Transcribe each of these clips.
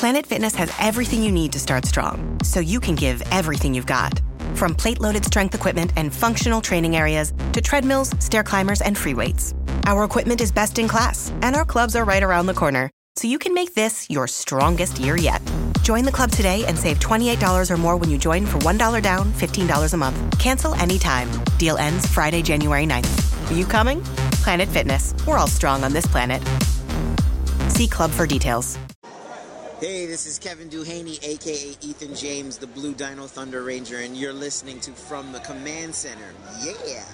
Planet Fitness has everything you need to start strong, so you can give everything you've got. From plate-loaded strength equipment and functional training areas to treadmills, stair climbers, and free weights. Our equipment is best in class, and our clubs are right around the corner, so you can make this your strongest year yet. Join the club today and save $28 or more when you join for $1 down, $15 a month. Cancel anytime. Deal ends Friday, January 9th. Are you coming? Planet Fitness. We're all strong on this planet. See club for details. Hey, this is Kevin Duhaney, a.k.a. Ethan James, the Blue Dino Thunder Ranger, and you're listening to From the Command Center. Yeah!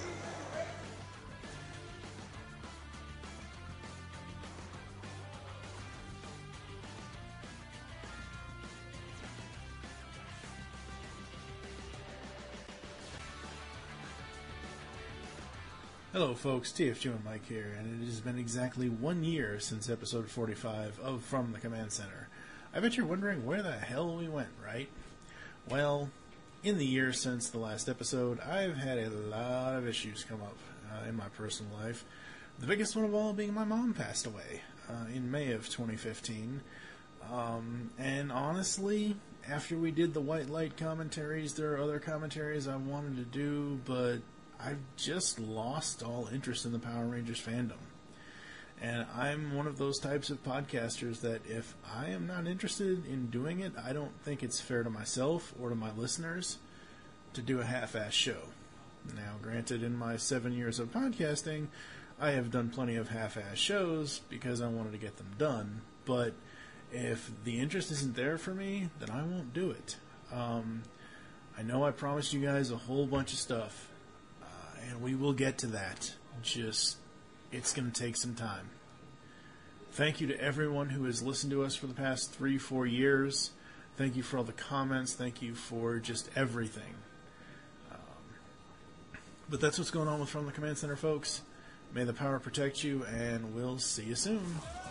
Hello folks, TFG and Mike here, and it has been exactly 1 year since episode 45 of From the Command Center. I bet you're wondering where the hell we went, right? Well, in the year since the last episode, I've had a lot of issues come up in my personal life. The biggest one of all being my mom passed away in May of 2015. And honestly, after we did the White Light commentaries, there are other commentaries I wanted to do, but I've just lost all interest in the Power Rangers fandom. And I'm one of those types of podcasters that if I am not interested in doing it, I don't think it's fair to myself or to my listeners to do a half-ass show. Now, granted, in my 7 years of podcasting, I have done plenty of half-ass shows because I wanted to get them done. But if the interest isn't there for me, then I won't do it. I know I promised you guys a whole bunch of stuff. And we will get to that. Just, it's going to take some time. Thank you to everyone who has listened to us for the past 3-4 years. Thank you for all the comments. Thank you for just everything. But that's what's going on with From the Command Center, folks. May the power protect you, and we'll see you soon.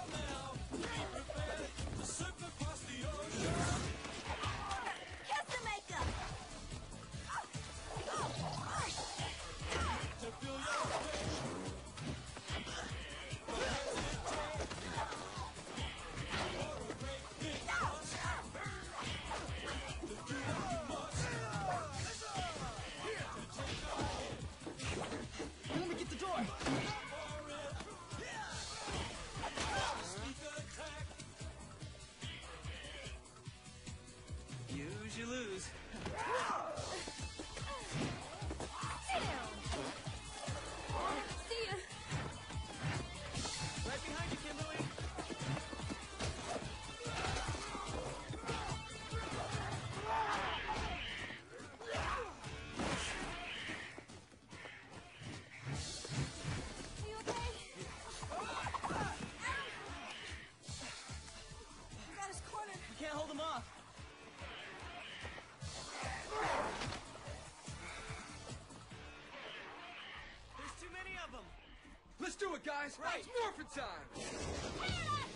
Use, you lose. See ya. Right behind you, Kimberly. You okay? We got us cornered. You can't hold them off. There's too many of them. Let's do it, guys! Right. It's morphin' time!